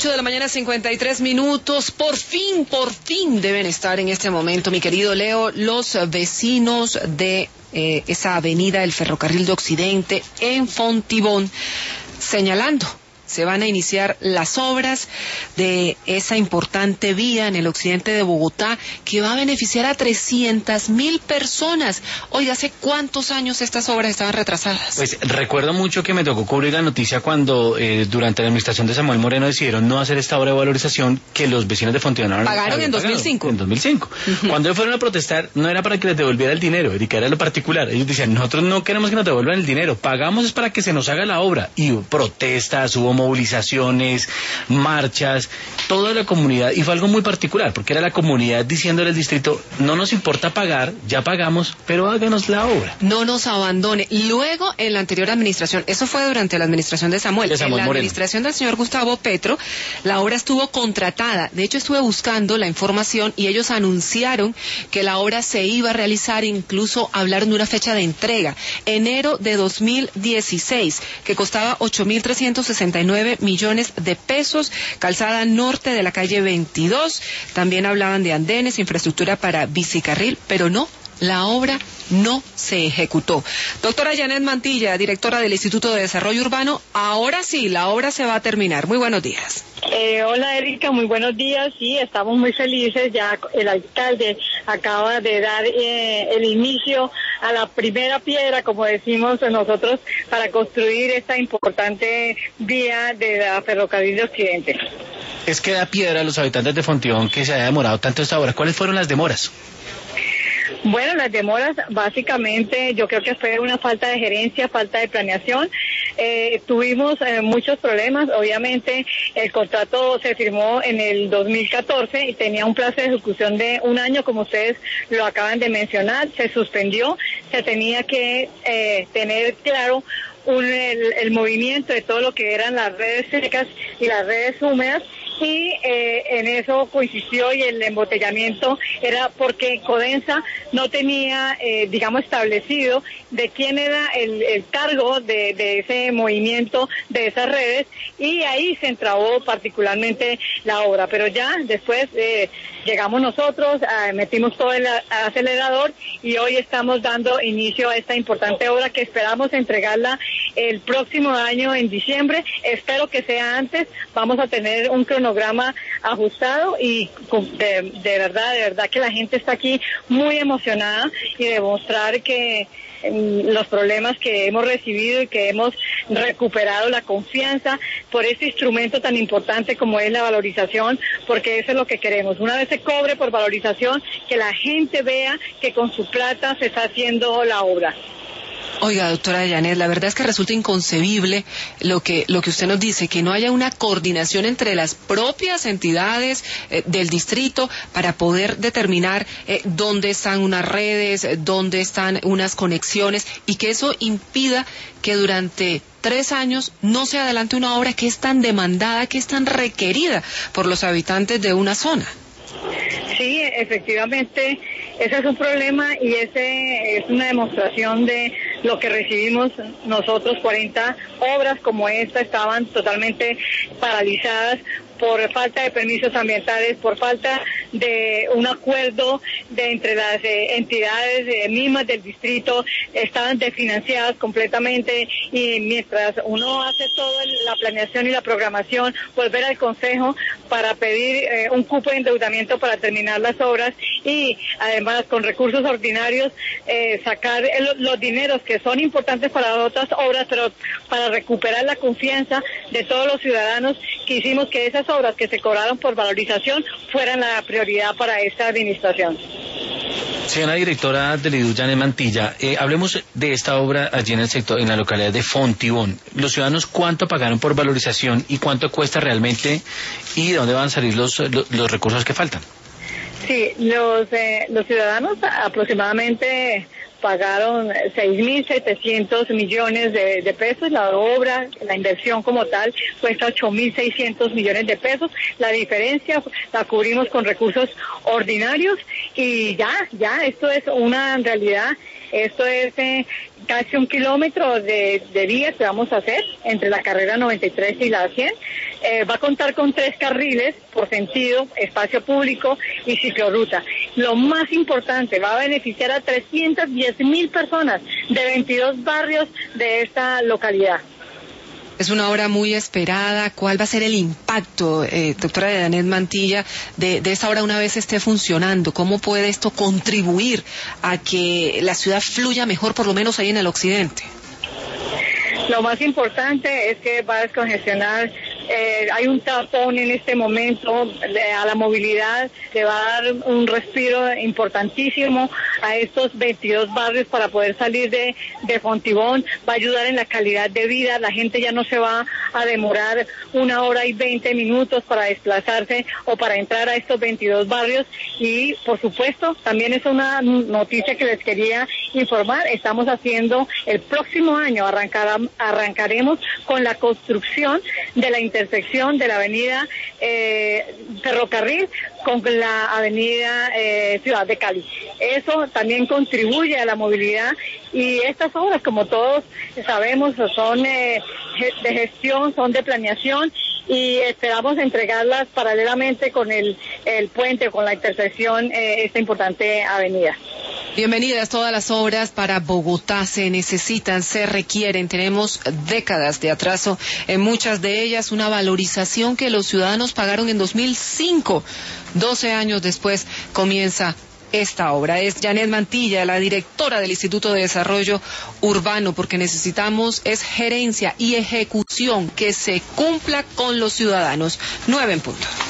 8 de la mañana, 53 minutos. Por fin deben estar en este momento, mi querido Leo, los vecinos de esa avenida del Ferrocarril de Occidente en Fontibón, señalando se van a iniciar las obras de esa importante vía en el occidente de Bogotá que va a beneficiar a 300.000 personas. Oiga, ¿hace cuántos años estas obras estaban retrasadas? Pues recuerdo mucho que me tocó cubrir la noticia cuando durante la administración de Samuel Moreno decidieron no hacer esta obra de valorización que los vecinos de Fontibón pagaron en 2005. En 2005. Cuando ellos fueron a protestar no era para que les devolviera el dinero, Erika, era lo particular. Ellos decían, nosotros no queremos que nos devuelvan el dinero, pagamos es para que se nos haga la obra. Y protestas, hubo movilizaciones, marchas, toda la comunidad, y fue algo muy particular, porque era la comunidad diciéndole al distrito, no nos importa pagar, ya pagamos, pero háganos la obra. No nos abandone. Luego, en la anterior administración, eso fue durante la administración de Samuel, en la administración del señor Gustavo Petro, la obra estuvo contratada. De hecho, estuve buscando la información y ellos anunciaron que la obra se iba a realizar, incluso hablaron de una fecha de entrega, enero de 2016, que costaba 8.369 millones de pesos, calzada norte de la calle 22, también hablaban de andenes, infraestructura para bicicarril, pero no, la obra no se ejecutó. Doctora Janet Mantilla, directora del Instituto de Desarrollo Urbano, ahora sí, la obra se va a terminar. Muy buenos días. Hola Erika, muy buenos días. Sí, estamos muy felices. Ya el alcalde acaba de dar el inicio a la primera piedra, como decimos nosotros, para construir esta importante vía de la Ferrocarril de Occidente. Es que da piedra a los habitantes de Fontibón que se haya demorado tanto esta obra. ¿Cuáles fueron las demoras? Bueno, las demoras básicamente yo creo que fue una falta de gerencia, falta de planeación. Tuvimos muchos problemas. Obviamente el contrato se firmó en el 2014 y tenía un plazo de ejecución de 1 año, como ustedes lo acaban de mencionar. Se suspendió, se tenía que tener claro el movimiento de todo lo que eran las redes secas y las redes húmedas. Y en eso coincidió, y el embotellamiento era porque Codensa no tenía, establecido de quién era el cargo de ese movimiento de esas redes, y ahí se entrabó particularmente la obra. Pero ya después llegamos nosotros, metimos todo el acelerador y hoy estamos dando inicio a esta importante obra que esperamos entregarla el próximo año en diciembre. Espero que sea antes. Vamos a tener un cronograma ajustado y de verdad que la gente está aquí muy emocionada y demostrar que los problemas que hemos recibido y que hemos recuperado la confianza por este instrumento tan importante como es la valorización, porque eso es lo que queremos. Una vez se cobre por valorización, que la gente vea que con su plata se está haciendo la obra. Oiga, doctora Janet, la verdad es que resulta inconcebible lo que usted nos dice, que no haya una coordinación entre las propias entidades del distrito para poder determinar dónde están unas redes, dónde están unas conexiones, y que eso impida que durante 3 años no se adelante una obra que es tan demandada, que es tan requerida por los habitantes de una zona. Sí, efectivamente, ese es un problema y ese es una demostración de lo que recibimos nosotros. 40 obras como esta estaban totalmente paralizadas por falta de permisos ambientales, por falta de un acuerdo entre las entidades mismas del distrito. Estaban desfinanciadas completamente, y mientras uno hace toda la planeación y la programación, volver al consejo para pedir un cupo de endeudamiento para terminar las obras, y además con recursos ordinarios sacar los dineros que son importantes para otras obras, pero para recuperar la confianza de todos los ciudadanos. Quisimos que esas obras que se cobraron por valorización fueran la prioridad para esta administración. Señora directora del IDU, Janet Mantilla, hablemos de esta obra allí en el sector, en la localidad de Fontibón. Los ciudadanos, ¿cuánto pagaron por valorización y cuánto cuesta realmente, y de dónde van a salir los recursos que faltan? Sí, los ciudadanos aproximadamente pagaron 6.700 millones de pesos. La obra, la inversión como tal, cuesta 8.600 millones de pesos. La diferencia la cubrimos con recursos ordinarios y ya, esto es una realidad. Esto es casi 1 kilómetro de vías que vamos a hacer entre la carrera 93 y la 100. Va a contar con 3 carriles por sentido, espacio público y ciclorruta. Lo más importante, va a beneficiar a 310.000 personas de 22 barrios de esta localidad. Es una obra muy esperada. ¿Cuál va a ser el impacto, doctora Janet Mantilla, de esta obra una vez esté funcionando? ¿Cómo puede esto contribuir a que la ciudad fluya mejor, por lo menos ahí en el occidente? Lo más importante es que va a descongestionar. Hay un tapón en este momento a la movilidad, le va a dar un respiro importantísimo a estos 22 barrios para poder salir de Fontibón, va a ayudar en la calidad de vida, la gente ya no se va a demorar 1 hora y 20 minutos para desplazarse o para entrar a estos 22 barrios y por supuesto también es una noticia que les quería informar, estamos haciendo el próximo año, arrancaremos con la construcción de la intersección de la avenida Ferrocarril con la avenida Ciudad de Cali. Eso también contribuye a la movilidad y estas obras, como todos sabemos, son de gestión, son de planeación y esperamos entregarlas paralelamente con el puente, con la intersección, esta importante avenida. Bienvenidas todas las obras para Bogotá, se necesitan, se requieren, tenemos décadas de atraso en muchas de ellas, una valorización que los ciudadanos pagaron en 2005, 12 años después comienza esta obra. Es Janet Mantilla, la directora del Instituto de Desarrollo Urbano, porque necesitamos es gerencia y ejecución que se cumpla con los ciudadanos. 9 en punto.